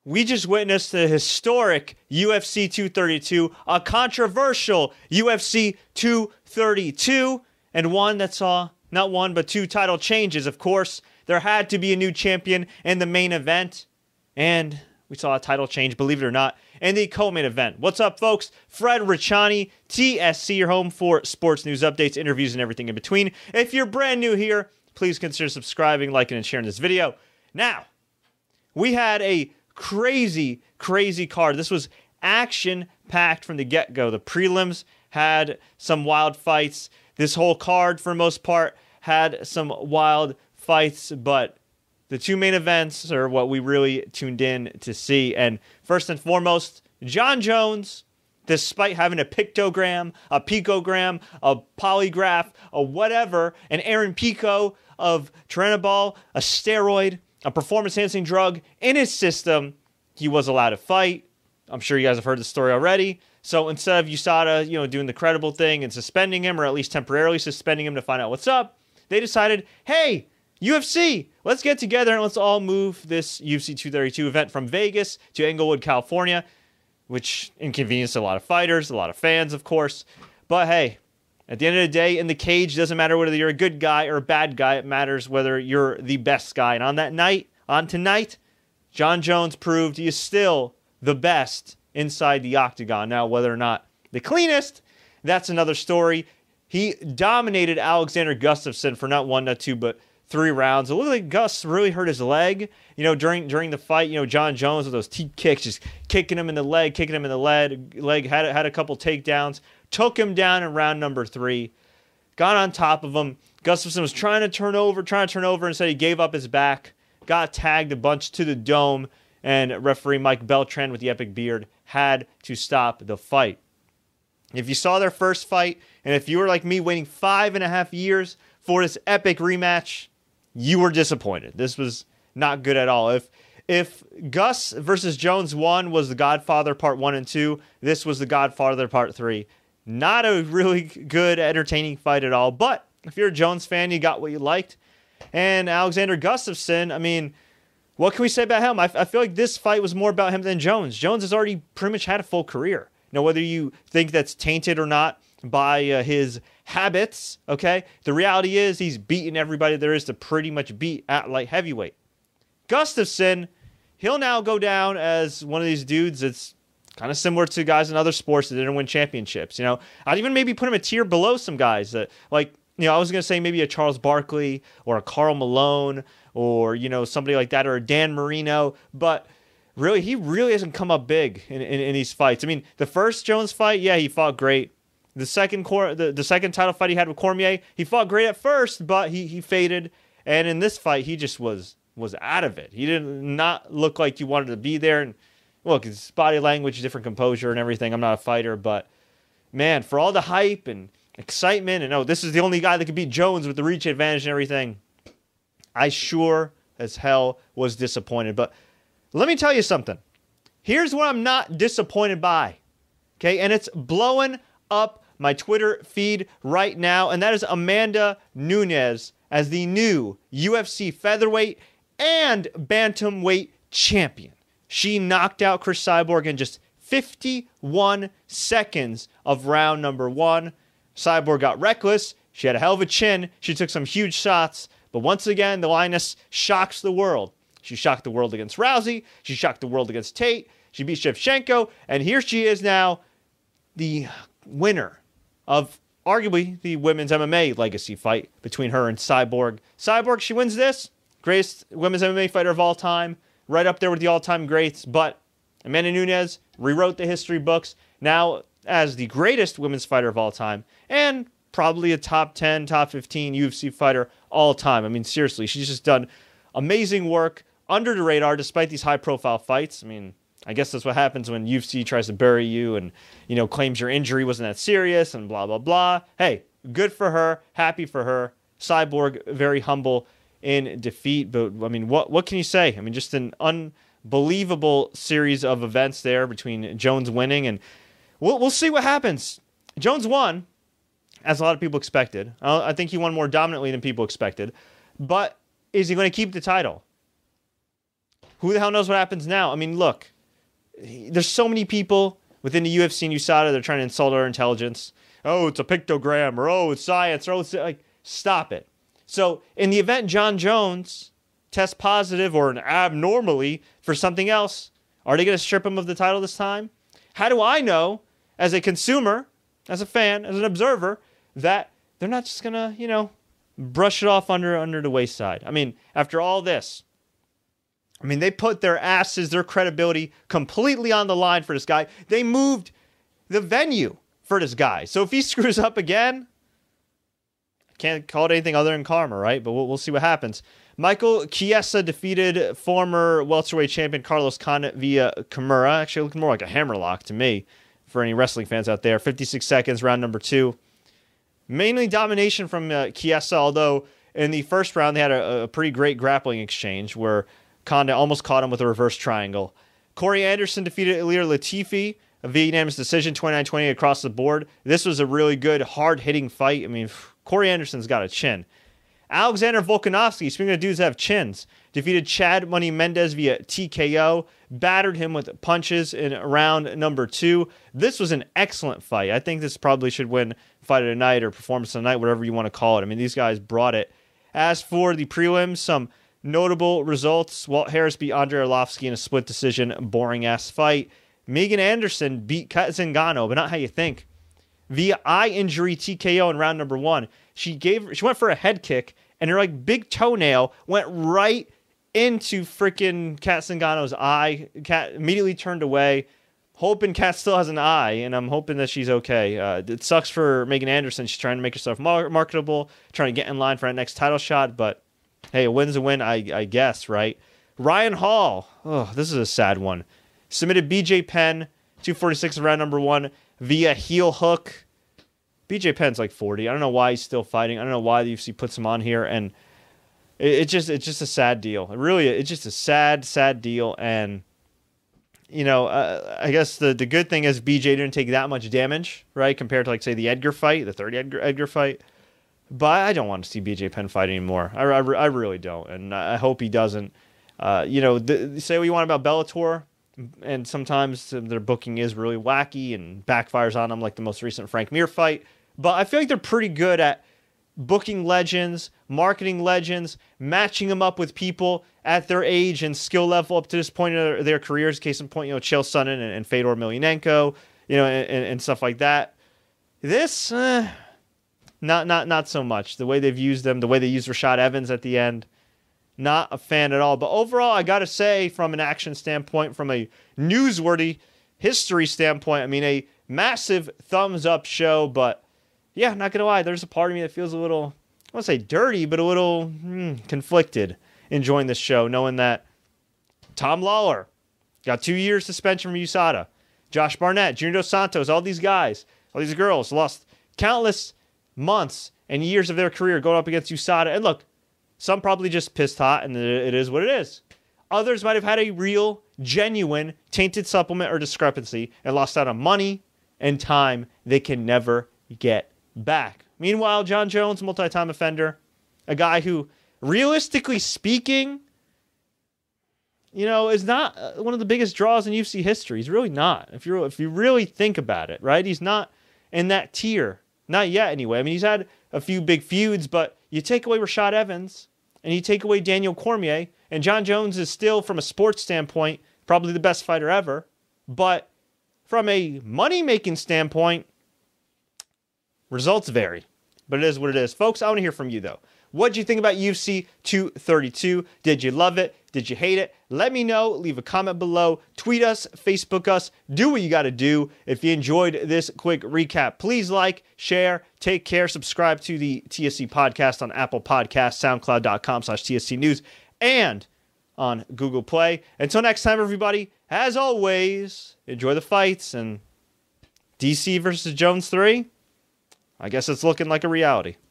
we just witnessed the historic UFC 232, a controversial UFC 232, and one that saw not one but two title changes. Of course, there had to be a new champion in the main event, and we saw a title change, believe it or not, in the co-main event. What's up, folks? Fred Ricciani, TSC, your home for sports news updates, interviews, and everything in between. If you're brand new here, please consider subscribing, liking, and sharing this video. Now, we had a crazy card. This was action-packed from the get-go. The prelims had some wild fights. This whole card, for the most part, had some wild fights, but the two main events are what we really tuned in to see. And first and foremost, Jon Jones, despite having a pictogram, a picogram, a polygraph, a whatever, an Aaron Pico of Turinabol, a steroid, a performance-enhancing drug in his system, he was allowed to fight. I'm sure you guys have heard the story already. So instead of USADA, doing the credible thing and suspending him, or at least temporarily suspending him to find out what's up, they decided, hey, UFC, let's get together and let's all move this UFC 232 event from Vegas to Inglewood, California, which inconvenienced a lot of fighters, a lot of fans, of course. But hey, at the end of the day, in the cage, it doesn't matter whether you're a good guy or a bad guy. It matters whether you're the best guy. And on tonight, Jon Jones proved he is still the best inside the octagon. Now, whether or not the cleanest, that's another story. He dominated Alexander Gustafsson for not one, not two, but 3 rounds. It looked like Gus really hurt his leg, during the fight. Jon Jones with those teep kicks, just kicking him in the leg, had a couple takedowns, took him down in round number 3, got on top of him. Gustafsson was trying to turn over, instead he gave up his back, got tagged a bunch to the dome, and referee Mike Beltran with the epic beard had to stop the fight. If you saw their first fight, and if you were like me waiting 5.5 years for this epic rematch, you were disappointed. This was not good at all. If Gus versus Jones 1 was The Godfather Part 1 and 2, this was The Godfather Part 3. Not a really good, entertaining fight at all. But if you're a Jones fan, you got what you liked. And Alexander Gustafsson, what can we say about him? I feel like this fight was more about him than Jones. Jones has already pretty much had a full career. Now, whether you think that's tainted or not by his habits, okay? The reality is he's beaten everybody there is to pretty much beat at light heavyweight. Gustafsson, he'll now go down as one of these dudes that's kind of similar to guys in other sports that didn't win championships. I'd even maybe put him a tier below some guys that, I was going to say maybe a Charles Barkley or a Karl Malone or, somebody like that, or a Dan Marino. But really, he really hasn't come up big in these fights. The first Jones fight, yeah, he fought great. The second title fight he had with Cormier, he fought great at first, but he faded. And in this fight, he just was out of it. He did not look like he wanted to be there. And look, his body language, different composure and everything. I'm not a fighter, but man, for all the hype and excitement, and this is the only guy that could beat Jones with the reach advantage and everything, I sure as hell was disappointed. But let me tell you something. Here's what I'm not disappointed by. Okay, and it's blowing up my Twitter feed right now, and that is Amanda Nunes as the new UFC featherweight and bantamweight champion. She knocked out Cris Cyborg in just 51 seconds of round number 1. Cyborg got reckless. She had a hell of a chin. She took some huge shots, but once again, the Lioness shocks the world. She shocked the world against Rousey. She shocked the world against Tate. She beat Shevchenko, and here she is now, the winner of arguably the women's MMA legacy fight between her and Cyborg. Cyborg, she wins this. Greatest women's MMA fighter of all time. Right up there with the all-time greats. But Amanda Nunes rewrote the history books now as the greatest women's fighter of all time. And probably a top 10, top 15 UFC fighter all time. Seriously, she's just done amazing work under the radar despite these high-profile fights. I guess that's what happens when UFC tries to bury you and, claims your injury wasn't that serious and blah, blah, blah. Hey, good for her. Happy for her. Cyborg, very humble in defeat. But, what can you say? Just an unbelievable series of events there between Jones winning. And we'll see what happens. Jones won, as a lot of people expected. I think he won more dominantly than people expected. But is he going to keep the title? who the hell knows what happens now? I mean, look, there's so many people within the UFC and USADA, they're trying to insult our intelligence. Oh, it's a pictogram, or oh, it's science, or oh, it's like, stop it. So in the event John Jones tests positive or an abnormally for something else, are they going to strip him of the title this time? How do I know, as a consumer, as a fan, as an observer, that they're not just going to, brush it off under the wayside? I mean, after all this, they put their asses, their credibility completely on the line for this guy. They moved the venue for this guy. So if he screws up again, I can't call it anything other than karma, right? But we'll see what happens. Michael Chiesa defeated former welterweight champion Carlos Condit via Kimura. Actually, looking more like a hammerlock to me for any wrestling fans out there. 56 seconds, round number 2. Mainly domination from Chiesa, although in the first round they had a pretty great grappling exchange where Condit almost caught him with a reverse triangle. Corey Anderson defeated Ilir Latifi via unanimous decision, 29-28 across the board. This was a really good, hard-hitting fight. I mean, Corey Anderson's got a chin. Alexander Volkanovski, speaking of dudes that have chins, defeated Chad Money Mendez via TKO, battered him with punches in round number 2. This was an excellent fight. I think this probably should win Fight of the Night or Performance of the Night, whatever you want to call it. I mean, these guys brought it. As for the prelims, some notable results. Walt Harris beat Andrei Arlovsky in a split decision, boring-ass fight. Megan Anderson beat Kat Zingano, but not how you think. Via eye injury TKO in round number 1. She went for a head kick, and her big toenail went right into freaking Kat Zingano's eye. Kat immediately turned away, hoping Kat still has an eye, and I'm hoping that she's okay. It sucks for Megan Anderson. She's trying to make herself marketable, trying to get in line for that next title shot, but hey, a win's a win, I guess, right? Ryan Hall, this is a sad one. Submitted BJ Penn, 246 in round number 1, via heel hook. BJ Penn's 40. I don't know why he's still fighting. I don't know why the UFC puts him on here, and it's just a sad deal. It's just a sad deal, and I guess the good thing is BJ didn't take that much damage, right, compared to say the Edgar fight, the third Edgar fight. But I don't want to see BJ Penn fight anymore. I really don't, and I hope he doesn't. Say what you want about Bellator, and sometimes their booking is really wacky and backfires on them, like the most recent Frank Mir fight. But I feel like they're pretty good at booking legends, marketing legends, matching them up with people at their age and skill level up to this point in their careers. Case in point, Chael Sonnen and Fedor Emelianenko, and stuff like that. This, not so much. The way they've used them, the way they used Rashad Evans at the end, not a fan at all. But overall, I got to say, from an action standpoint, from a newsworthy history standpoint, a massive thumbs up show. But yeah, not going to lie, there's a part of me that feels a little, I won't say dirty, but a little conflicted enjoying this show, knowing that Tom Lawler got 2 years suspension from USADA. Josh Barnett, Junior Dos Santos, all these guys, all these girls lost countless months and years of their career going up against USADA. And look, some probably just pissed hot, and it is what it is. Others might have had a real, genuine, tainted supplement or discrepancy and lost out on money and time they can never get back. Meanwhile, John Jones, multi-time offender, a guy who, realistically speaking, is not one of the biggest draws in UFC history. He's really not. If you really think about it, right? He's not in that tier. Not yet, anyway. He's had a few big feuds, but you take away Rashad Evans and you take away Daniel Cormier, and John Jones is still, from a sports standpoint, probably the best fighter ever. But from a money-making standpoint, results vary. But it is what it is. Folks, I want to hear from you, though. What did you think about UFC 232? Did you love it? Did you hate it? Let me know. Leave a comment below. Tweet us, Facebook us. Do what you got to do. If you enjoyed this quick recap, please like, share, take care, subscribe to the TSC podcast on Apple Podcasts, SoundCloud.com/TSC News, and on Google Play. Until next time, everybody, as always, enjoy the fights. And DC versus Jones 3, I guess it's looking like a reality.